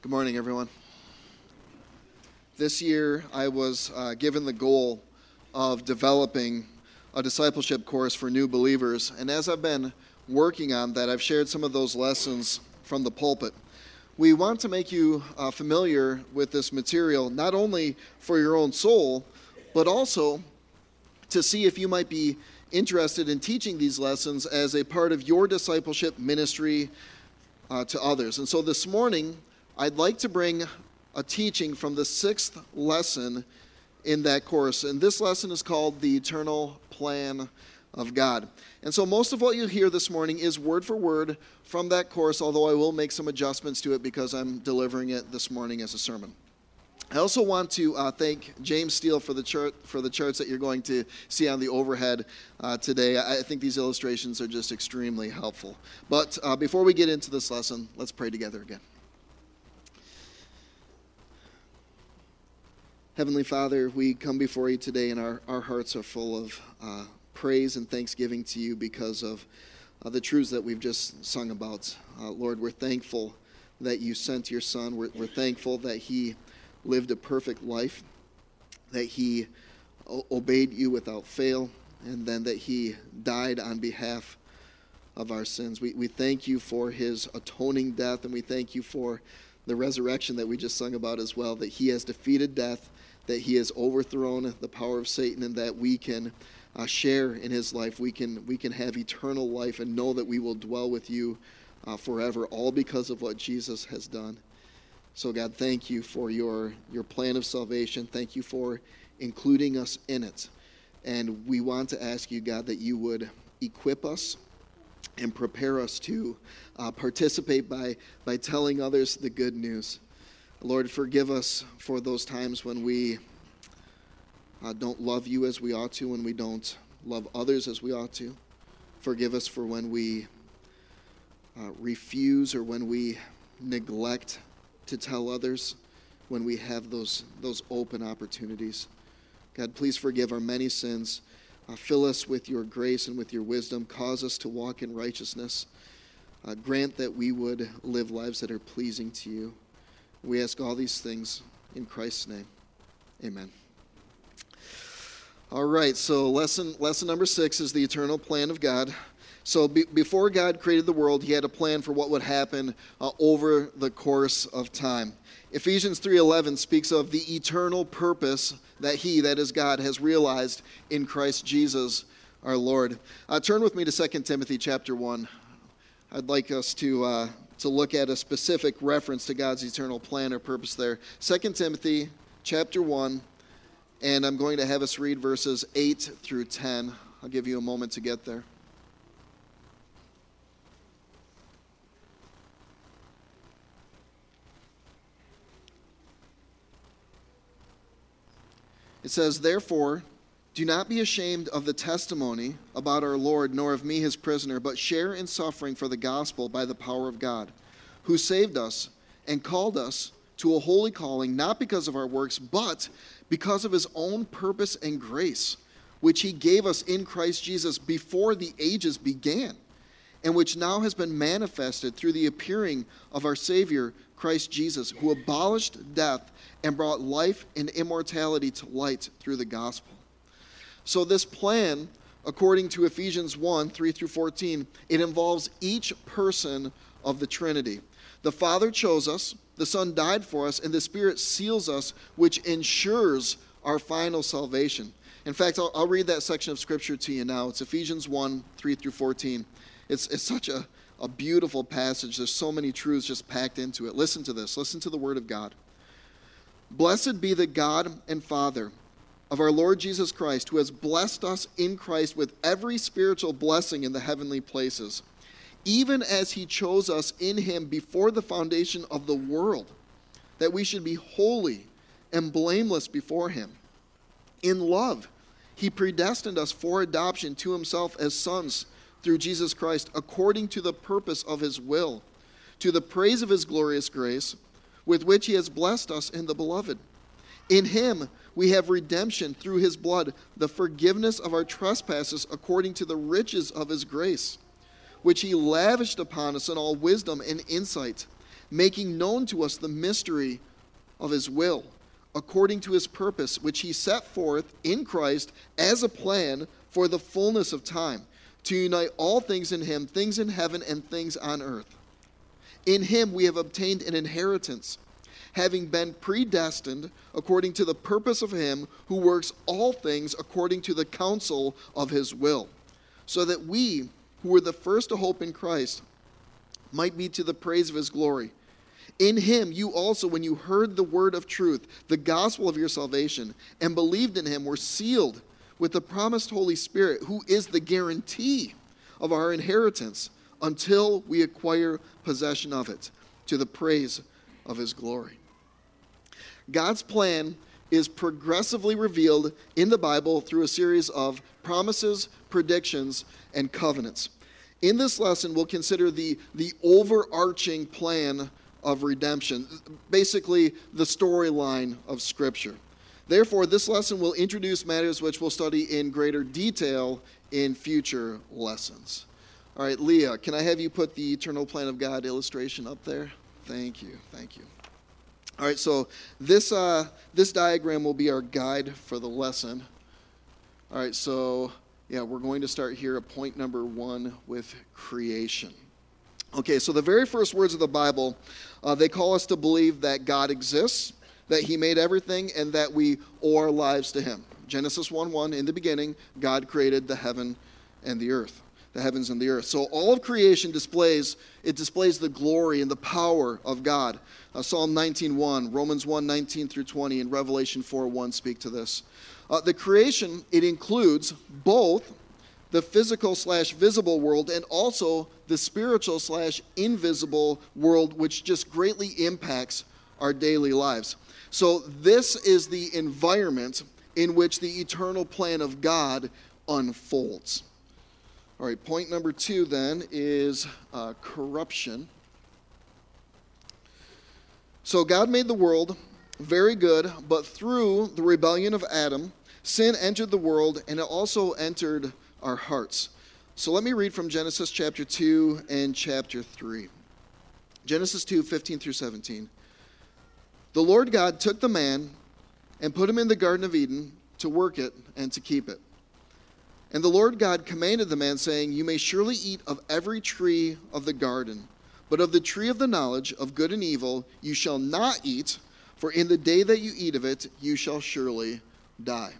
Good morning, everyone. This year, I was given the goal of developing a discipleship course for new believers. And as I've been working on that, I've shared some of those lessons from the pulpit. We want to make you familiar with this material, not only for your own soul, but also to see if you might be interested in teaching these lessons as a part of your discipleship ministry to others. And so this morning, I'd like to bring a teaching from the sixth lesson in that course. And this lesson is called The Eternal Plan of God. And so most of what you hear this morning is word for word from that course, although I will make some adjustments to it because I'm delivering it this morning as a sermon. I also want to thank James Steele for the charts that you're going to see on the overhead today. I think these illustrations are just extremely helpful. But before we get into this lesson, let's pray together again. Heavenly Father, we come before you today and our hearts are full of praise and thanksgiving to you because of the truths that we've just sung about. Lord, we're thankful that you sent your Son. We're thankful that he lived a perfect life, that he obeyed you without fail, and then that he died on behalf of our sins. We thank you for his atoning death, and we thank you for the resurrection that we just sung about as well, that he has defeated death, that he has overthrown the power of Satan, and that we can share in his life. We can have eternal life and know that we will dwell with you forever, all because of what Jesus has done. So God, thank you for your plan of salvation. Thank you for including us in it. And we want to ask you, God, that you would equip us and prepare us to participate by telling others the good news. Lord, forgive us for those times when we don't love you as we ought to, when we don't love others as we ought to. Forgive us for when we refuse or when we neglect to tell others, when we have those open opportunities. God, please forgive our many sins. Fill us with your grace and with your wisdom. Cause us to walk in righteousness. Grant that we would live lives that are pleasing to you. We ask all these things in Christ's name. Amen. All right, so lesson number 6 is the eternal plan of God. So before God created the world, he had a plan for what would happen over the course of time. Ephesians 3:11 speaks of the eternal purpose that he, that is God, has realized in Christ Jesus our Lord. Turn with me to 2 Timothy chapter 1. I'd like us to look at a specific reference to God's eternal plan or purpose there. 2 Timothy chapter 1, and I'm going to have us read verses 8 through 10. I'll give you a moment to get there. It says, "Therefore, do not be ashamed of the testimony about our Lord, nor of me his prisoner, but share in suffering for the gospel by the power of God, who saved us and called us to a holy calling, not because of our works, but because of his own purpose and grace, which he gave us in Christ Jesus before the ages began, and which now has been manifested through the appearing of our Savior, Christ Jesus, who abolished death and brought life and immortality to light through the gospel." So this plan, according to Ephesians 1, 3 through 14, it involves each person of the Trinity. The Father chose us, the Son died for us, and the Spirit seals us, which ensures our final salvation. In fact, I'll read that section of Scripture to you now. It's Ephesians 1, 3 through 14. It's such a beautiful passage. There's so many truths just packed into it. Listen to this. Listen to the Word of God. "Blessed be the God and Father of our Lord Jesus Christ, who has blessed us in Christ with every spiritual blessing in the heavenly places, even as he chose us in him before the foundation of the world, that we should be holy and blameless before him. In love, he predestined us for adoption to himself as sons through Jesus Christ, according to the purpose of his will, to the praise of his glorious grace, with which he has blessed us in the Beloved. In him we have redemption through his blood, the forgiveness of our trespasses according to the riches of his grace, which he lavished upon us in all wisdom and insight, making known to us the mystery of his will, according to his purpose, which he set forth in Christ as a plan for the fullness of time, to unite all things in him, things in heaven and things on earth. In him we have obtained an inheritance, having been predestined according to the purpose of him who works all things according to the counsel of his will, so that we, who were the first to hope in Christ, might be to the praise of his glory. In him you also, when you heard the word of truth, the gospel of your salvation, and believed in him, were sealed with the promised Holy Spirit, who is the guarantee of our inheritance until we acquire possession of it, to the praise of his glory. God's plan is progressively revealed in the Bible through a series of promises, predictions, and covenants. In this lesson, we'll consider the overarching plan of redemption, basically the storyline of Scripture. Therefore, this lesson will introduce matters which we'll study in greater detail in future lessons. All right, Leah, can I have you put the eternal plan of God illustration up there? Thank you. All right, so this diagram will be our guide for the lesson. All right, so we're going to start here at point number 1 with creation. Okay, so the very first words of the Bible, they call us to believe that God exists, that he made everything, and that we owe our lives to him. Genesis 1:1, in the beginning, God created the heaven and the earth, the heavens and the earth. So all of creation displays the glory and the power of God. Psalm 19:1, Romans 1:19 through 20, and Revelation 4:1 speak to this. The creation, it includes both the physical/visible world and also the spiritual/invisible world, which just greatly impacts our daily lives. So this is the environment in which the eternal plan of God unfolds. All right, point number 2 then is corruption. So God made the world very good, but through the rebellion of Adam, sin entered the world, and it also entered our hearts. So let me read from Genesis chapter 2 and chapter 3. Genesis 2:15 through 17. The Lord God took the man and put him in the Garden of Eden to work it and to keep it. And the Lord God commanded the man, saying, You may surely eat of every tree of the garden, but of the tree of the knowledge of good and evil you shall not eat, for in the day that you eat of it you shall surely die.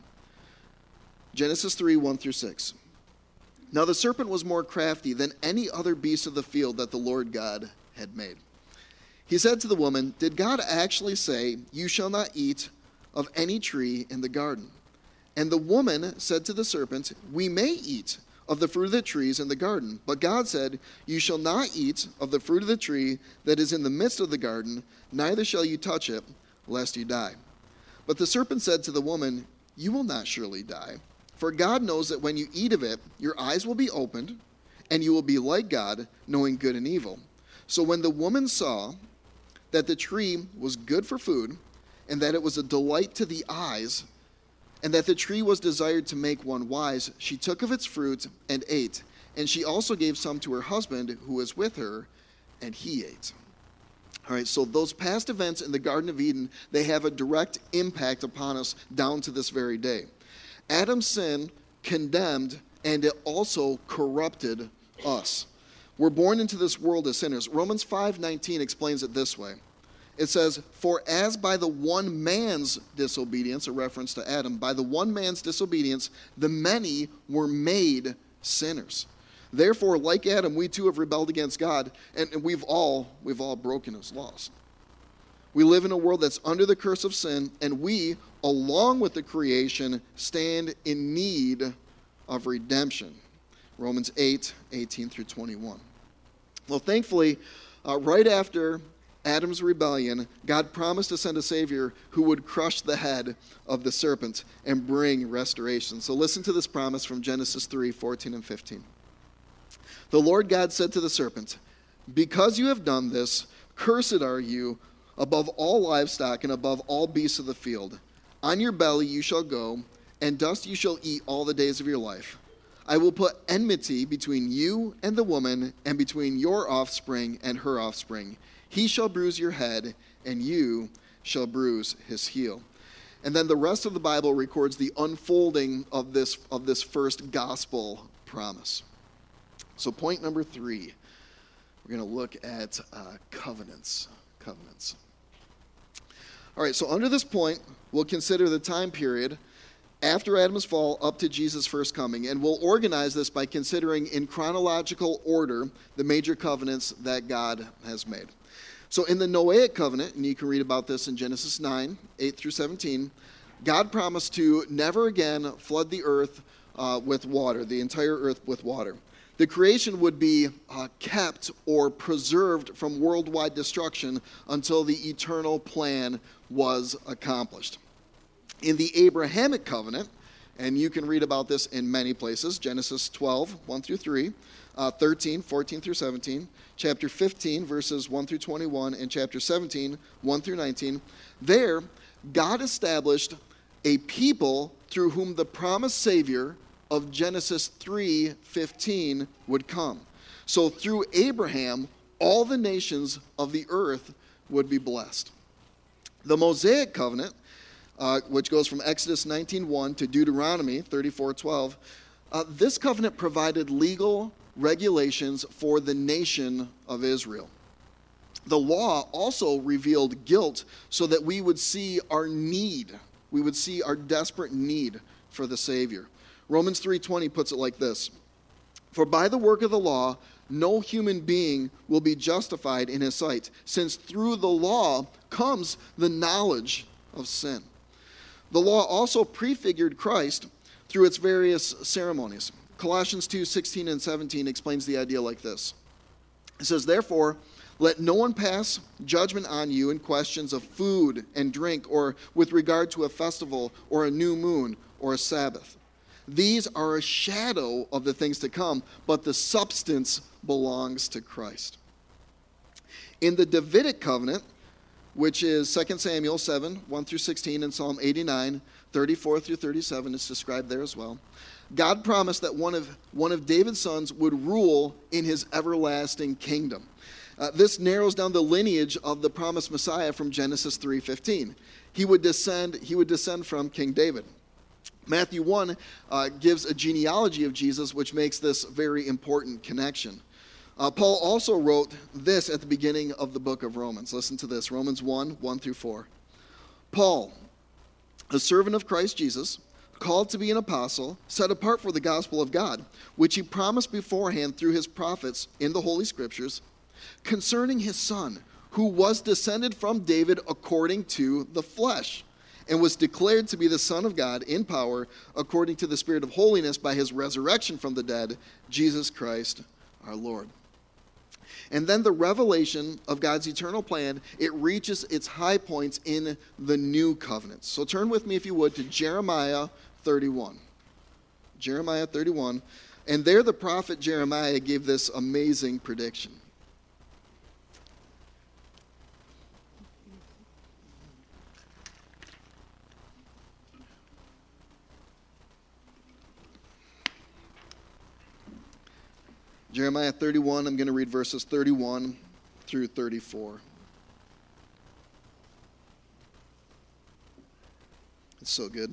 Genesis 3:1 through 6. Now the serpent was more crafty than any other beast of the field that the Lord God had made. He said to the woman, Did God actually say, You shall not eat of any tree in the garden? And the woman said to the serpent, We may eat of the fruit of the trees in the garden. But God said, You shall not eat of the fruit of the tree that is in the midst of the garden, neither shall you touch it, lest you die. But the serpent said to the woman, You will not surely die. For God knows that when you eat of it, your eyes will be opened, and you will be like God, knowing good and evil. So when the woman saw that the tree was good for food, and that it was a delight to the eyes, and that the tree was desired to make one wise, she took of its fruit and ate. And she also gave some to her husband who was with her, and he ate. All right, so those past events in the Garden of Eden, they have a direct impact upon us down to this very day. Adam's sin condemned, and it also corrupted us. We're born into this world as sinners. Romans 5:19 explains it this way. It says, For as by the one man's disobedience, a reference to Adam, by the one man's disobedience, the many were made sinners. Therefore, like Adam, we too have rebelled against God, and we've all broken his laws. We live in a world that's under the curse of sin, and we, along with the creation, stand in need of redemption. Romans 8:18 through 21. Well, thankfully, right after Adam's rebellion, God promised to send a Savior who would crush the head of the serpent and bring restoration. So listen to this promise from Genesis 3:14 and 15. The Lord God said to the serpent, Because you have done this, cursed are you above all livestock and above all beasts of the field. On your belly you shall go, and dust you shall eat all the days of your life. I will put enmity between you and the woman, and between your offspring and her offspring. He shall bruise your head, and you shall bruise his heel. And then the rest of the Bible records the unfolding of this first gospel promise. So point number 3, we're going to look at covenants. Covenants. All right, so under this point, we'll consider the time period after Adam's fall up to Jesus' first coming, and we'll organize this by considering in chronological order the major covenants that God has made. So in the Noahic covenant, and you can read about this in Genesis 9, 8 through 17, God promised to never again flood the earth with water, the entire earth with water. The creation would be kept or preserved from worldwide destruction until the eternal plan was accomplished. In the Abrahamic covenant, and you can read about this in many places, Genesis 12, 1 through 3, 13, 14 through 17, chapter 15, verses 1 through 21, and chapter 17, 1 through 19. There, God established a people through whom the promised Savior of Genesis 3:15 would come. So through Abraham, all the nations of the earth would be blessed. The Mosaic covenant, which goes from Exodus 19:1 to Deuteronomy 34:12, this covenant provided legal regulations for the nation of Israel. The law also revealed guilt so that we would see our need. We would see our desperate need for the Savior. Romans 3:20 puts it like this: For by the work of the law, no human being will be justified in his sight, since through the law comes the knowledge of sin. The law also prefigured Christ through its various ceremonies. Colossians 2:16 and 17 explains the idea like this. It says, Therefore, let no one pass judgment on you in questions of food and drink, or with regard to a festival, or a new moon, or a Sabbath. These are a shadow of the things to come, but the substance belongs to Christ. In the Davidic covenant, which is 2 Samuel 7, 1 through 16, and Psalm 89, 34 through 37, is described there as well. God promised that one of David's sons would rule in his everlasting kingdom. This narrows down the lineage of the promised Messiah from Genesis 3:15. He would descend from King David. Matthew 1 gives a genealogy of Jesus, which makes this very important connection. Paul also wrote this at the beginning of the book of Romans. Listen to this, Romans 1, 1 through 4. Paul, a servant of Christ Jesus, called to be an apostle, set apart for the gospel of God, which he promised beforehand through his prophets in the Holy Scriptures, concerning his Son, who was descended from David according to the flesh, and was declared to be the Son of God in power, according to the Spirit of holiness, by his resurrection from the dead, Jesus Christ our Lord. And then the revelation of God's eternal plan, it reaches its high points in the new covenant. So turn with me, if you would, to Jeremiah 31. Jeremiah 31. And there the prophet Jeremiah gave this amazing prediction. Jeremiah 31, I'm going to read verses 31 through 34. It's so good.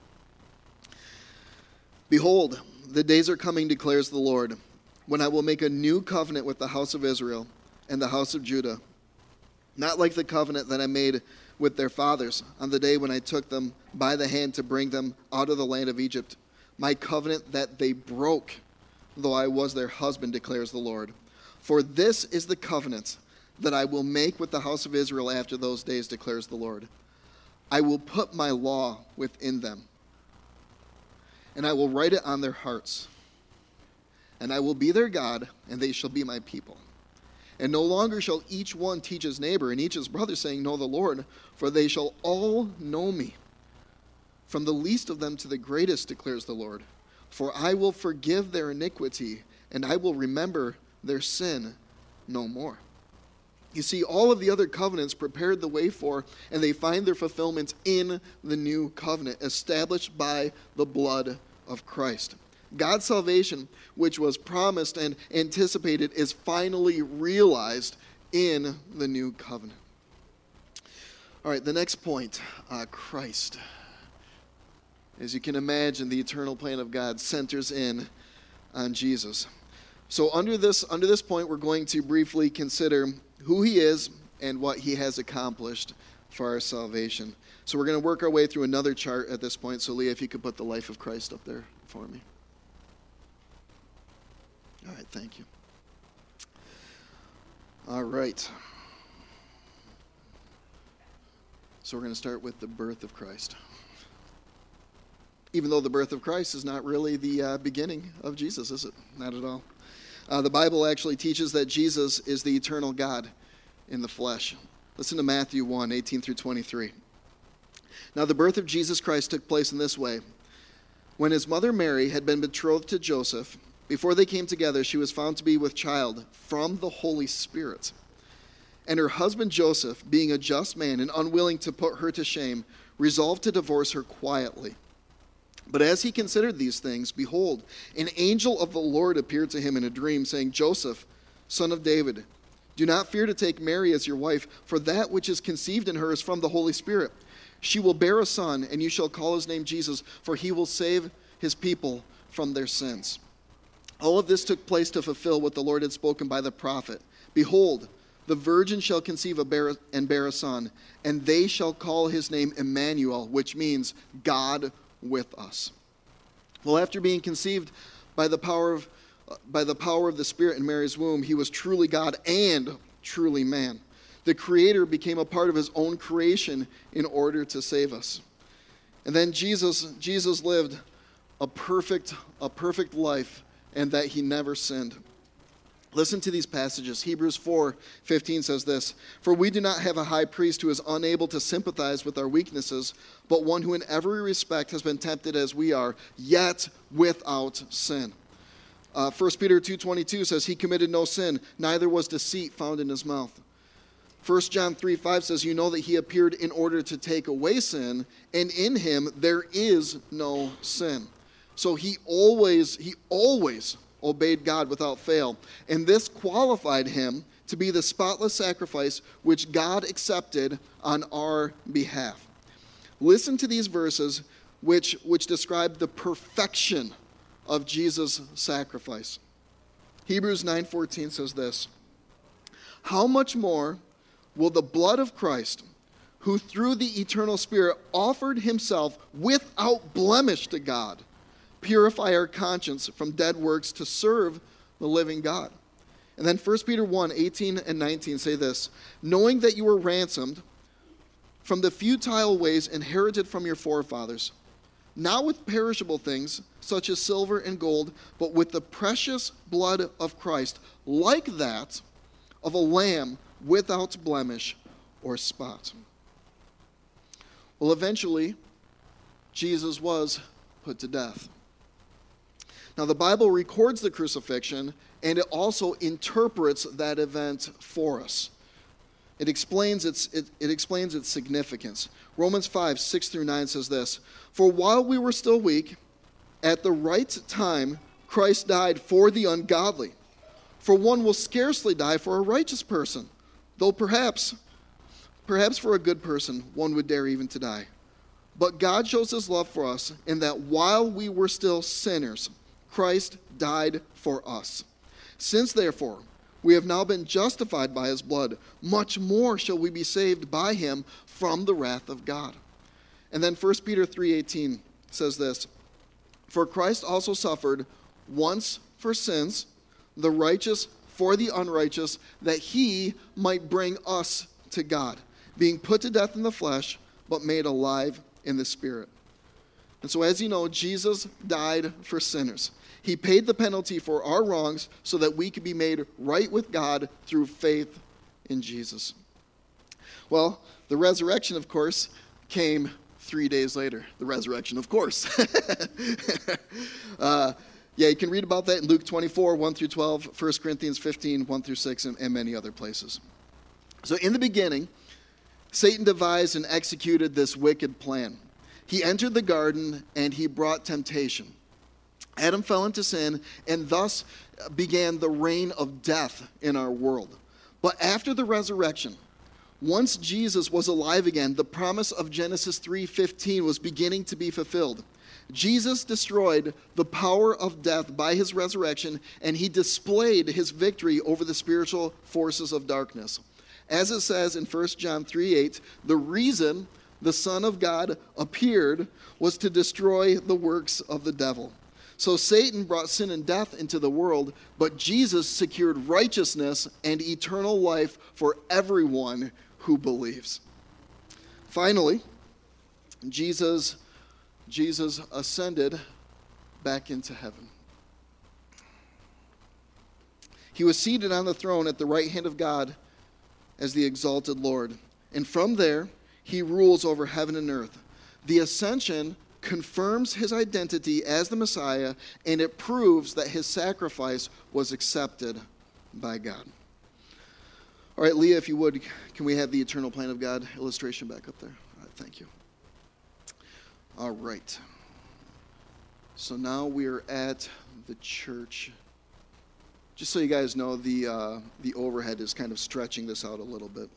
Behold, the days are coming, declares the Lord, when I will make a new covenant with the house of Israel and the house of Judah, not like the covenant that I made with their fathers on the day when I took them by the hand to bring them out of the land of Egypt, my covenant that they broke, though I was their husband, declares the Lord. For this is the covenant that I will make with the house of Israel after those days, declares the Lord. I will put my law within them, and I will write it on their hearts. And I will be their God, and they shall be my people. And no longer shall each one teach his neighbor and each his brother, saying, Know the Lord, for they shall all know me, from the least of them to the greatest, declares the Lord. For I will forgive their iniquity, and I will remember their sin no more. You see, all of the other covenants prepared the way for, and they find their fulfillment in the new covenant, established by the blood of Christ. God's salvation, which was promised and anticipated, is finally realized in the new covenant. All right, the next point, Christ. As you can imagine, the eternal plan of God centers in on Jesus. So under this point, we're going to briefly consider who he is and what he has accomplished for our salvation. So we're going to work our way through another chart at this point. So Leah, if you could put the life of Christ up there for me. All right, thank you. All right. So we're going to start with the birth of Christ. Even though the birth of Christ is not really the beginning of Jesus, is it? Not at all. The Bible actually teaches that Jesus is the eternal God in the flesh. Listen to Matthew 1, 18 through 23. Now the birth of Jesus Christ took place in this way. When his mother Mary had been betrothed to Joseph, before they came together, she was found to be with child from the Holy Spirit. And her husband Joseph, being a just man and unwilling to put her to shame, resolved to divorce her quietly. But as he considered these things, behold, an angel of the Lord appeared to him in a dream, saying, Joseph, son of David, do not fear to take Mary as your wife, for that which is conceived in her is from the Holy Spirit. She will bear a son, and you shall call his name Jesus, for he will save his people from their sins. All of this took place to fulfill what the Lord had spoken by the prophet. Behold, the virgin shall conceive and bear a son, and they shall call his name Emmanuel, which means God with us. Well, after being conceived by the power of the Spirit in Mary's womb, he was truly God and truly man. The Creator became a part of his own creation in order to save us. And then Jesus lived a perfect life, and that he never sinned. Listen to these passages. Hebrews 4:15 says this, For we do not have a high priest who is unable to sympathize with our weaknesses, but one who in every respect has been tempted as we are, yet without sin. 1 Peter 2:22 says, He committed no sin, neither was deceit found in his mouth. 1 John 3:5 says, You know that he appeared in order to take away sin, and in him there is no sin. So he always obeyed God without fail. And this qualified him to be the spotless sacrifice which God accepted on our behalf. Listen to these verses which describe the perfection of Jesus' sacrifice. Hebrews 9:14 says this, How much more will the blood of Christ, who through the eternal Spirit offered himself without blemish to God, purify our conscience from dead works to serve the living God? And then 1 Peter 1:18 and 19 say this, Knowing that you were ransomed from the futile ways inherited from your forefathers, not with perishable things such as silver and gold, but with the precious blood of Christ, like that of a lamb without blemish or spot. Well, eventually, Jesus was put to death. Now, the Bible records the crucifixion, and it also interprets that event for us. It explains its significance. Romans 5:6 through 9 says this, For while we were still weak, at the right time, Christ died for the ungodly. For one will scarcely die for a righteous person, though perhaps for a good person, one would dare even to die. But God shows his love for us in that while we were still sinners, Christ died for us. Since, therefore, we have now been justified by his blood, much more shall we be saved by him from the wrath of God. And then 1 Peter 3:18 says this, For Christ also suffered once for sins, the righteous for the unrighteous, that he might bring us to God, being put to death in the flesh, but made alive in the Spirit. And so, as you know, Jesus died for sinners. He paid the penalty for our wrongs so that we could be made right with God through faith in Jesus. Well, the resurrection, of course, came 3 days later. The resurrection, of course. You can read about that in Luke 24, 1 through 12, 1 Corinthians 15, 1 through 6, and many other places. So in the beginning, Satan devised and executed this wicked plan. He entered the garden and he brought temptation. Adam fell into sin, and thus began the reign of death in our world. But after the resurrection, once Jesus was alive again, the promise of Genesis 3:15 was beginning to be fulfilled. Jesus destroyed the power of death by his resurrection, and he displayed his victory over the spiritual forces of darkness. As it says in 1 John 3:8, the reason the Son of God appeared was to destroy the works of the devil. So Satan brought sin and death into the world, but Jesus secured righteousness and eternal life for everyone who believes. Finally, Jesus ascended back into heaven. He was seated on the throne at the right hand of God as the exalted Lord. And from there, he rules over heaven and earth. The ascension confirms his identity as the Messiah, and it proves that his sacrifice was accepted by God. All right, Leah, if you would, can we have the eternal plan of God illustration back up there? All right, thank you. All right. So now we're at the church. Just so you guys know, the overhead is kind of stretching this out a little bit.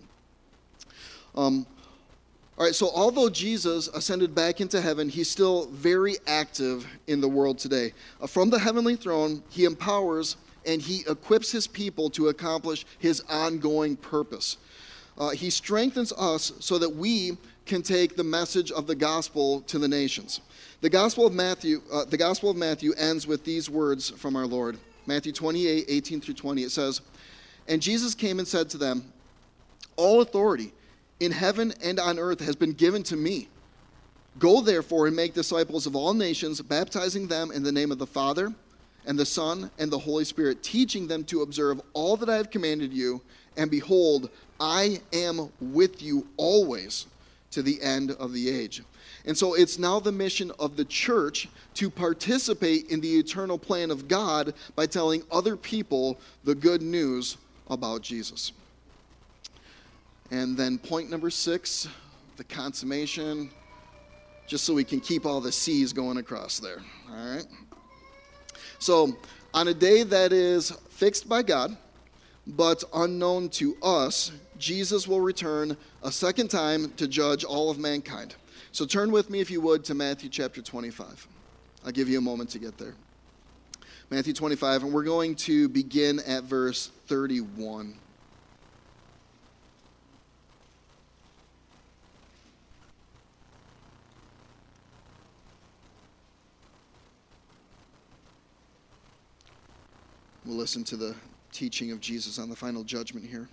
All right, so although Jesus ascended back into heaven, he's still very active in the world today. From the heavenly throne, he empowers and he equips his people to accomplish his ongoing purpose. He strengthens us so that we can take the message of the gospel to the nations. The Gospel of Matthew ends with these words from our Lord. Matthew 28:18-20. It says, "And Jesus came and said to them, 'All authority in heaven and on earth has been given to me. Go therefore and make disciples of all nations, baptizing them in the name of the Father and the Son and the Holy Spirit, teaching them to observe all that I have commanded you. And behold, I am with you always to the end of the age.'" And so it's now the mission of the church to participate in the eternal plan of God by telling other people the good news about Jesus. And then point number 6, the consummation, just so we can keep all the C's going across there. All right? So on a day that is fixed by God, but unknown to us, Jesus will return a second time to judge all of mankind. So turn with me, if you would, to Matthew chapter 25. I'll give you a moment to get there. Matthew 25, and we're going to begin at verse 31. We'll listen to the teaching of Jesus on the final judgment here.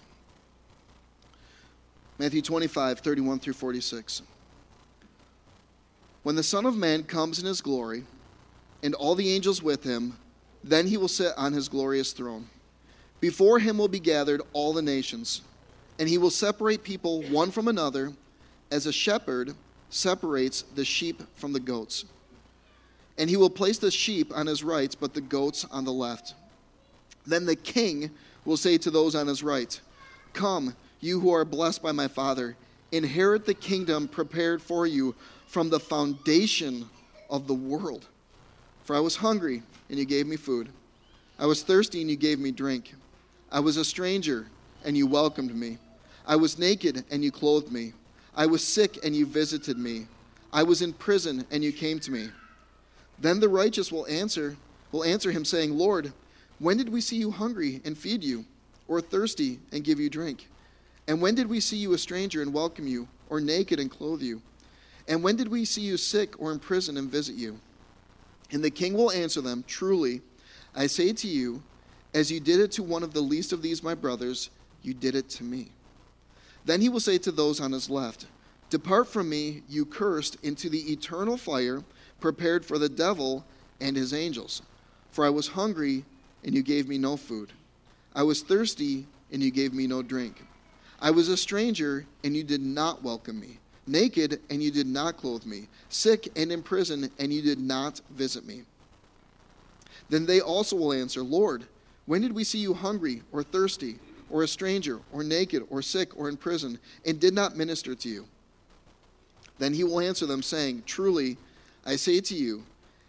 Matthew 25, 31-46. "When the Son of Man comes in his glory, and all the angels with him, then he will sit on his glorious throne. Before him will be gathered all the nations, and he will separate people one from another, as a shepherd separates the sheep from the goats. And he will place the sheep on his right, but the goats on the left. Then the king will say to those on his right, 'Come, you who are blessed by my Father, inherit the kingdom prepared for you from the foundation of the world. For I was hungry, and you gave me food. I was thirsty, and you gave me drink. I was a stranger, and you welcomed me. I was naked, and you clothed me. I was sick, and you visited me. I was in prison, and you came to me.' Then the righteous will answer him, saying, 'Lord, when did we see you hungry and feed you, or thirsty and give you drink? And when did we see you a stranger and welcome you, or naked and clothe you? And when did we see you sick or in prison and visit you?' And the king will answer them, 'Truly, I say to you, as you did it to one of the least of these my brothers, you did it to me.' Then he will say to those on his left, 'Depart from me, you cursed, into the eternal fire prepared for the devil and his angels. For I was hungry, and you gave me no food. I was thirsty, and you gave me no drink. I was a stranger, and you did not welcome me. Naked, and you did not clothe me. Sick and in prison, and you did not visit me.' Then they also will answer, 'Lord, when did we see you hungry or thirsty, or a stranger, or naked, or sick, or in prison, and did not minister to you?' Then he will answer them, saying, 'Truly, I say to you,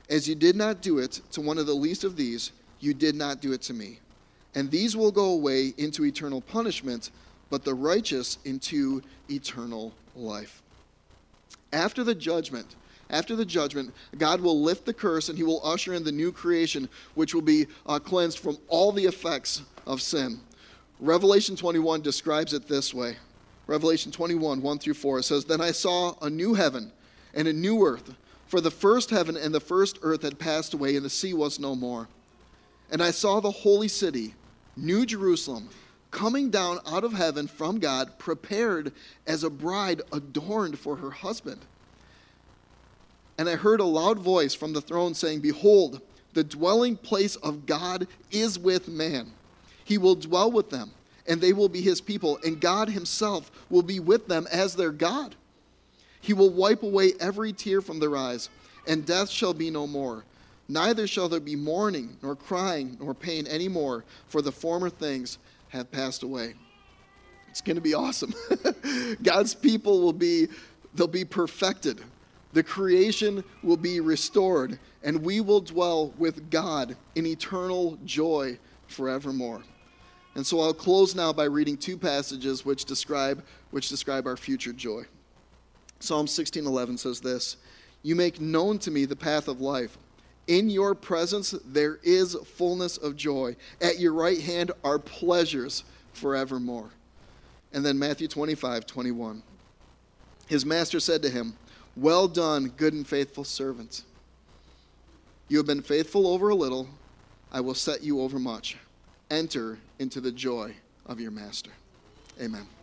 As you did not do it to one of the least of these, you did not do it to me. And these will go away into eternal punishment, but the righteous into eternal life. After the judgment, God will lift the curse and he will usher in the new creation, which will be cleansed from all the effects of sin. Revelation 21 describes it this way. Revelation 21, 1 through 4, it says, Then I saw a new heaven and a new earth, for the first heaven and the first earth had passed away, and the sea was no more. And I saw the holy city, New Jerusalem, coming down out of heaven from God, prepared as a bride adorned for her husband. And I heard a loud voice from the throne saying, Behold, the dwelling place of God is with man. He will dwell with them, and they will be his people, and God himself will be with them as their God. He will wipe away every tear from their eyes, and death shall be no more. Neither shall there be mourning, nor crying, nor pain any more, for the former things have passed away. It's going to be awesome. God's people they'll be perfected. The creation will be restored, and we will dwell with God in eternal joy forevermore. And so I'll close now by reading two passages which describe our future joy. Psalm 16:11 says this, You make known to me the path of life. In your presence there is fullness of joy. At your right hand are pleasures forevermore. And then Matthew 25:21. His master said to him, Well done, good and faithful servant. You have been faithful over a little. I will set you over much. Enter into the joy of your master. Amen.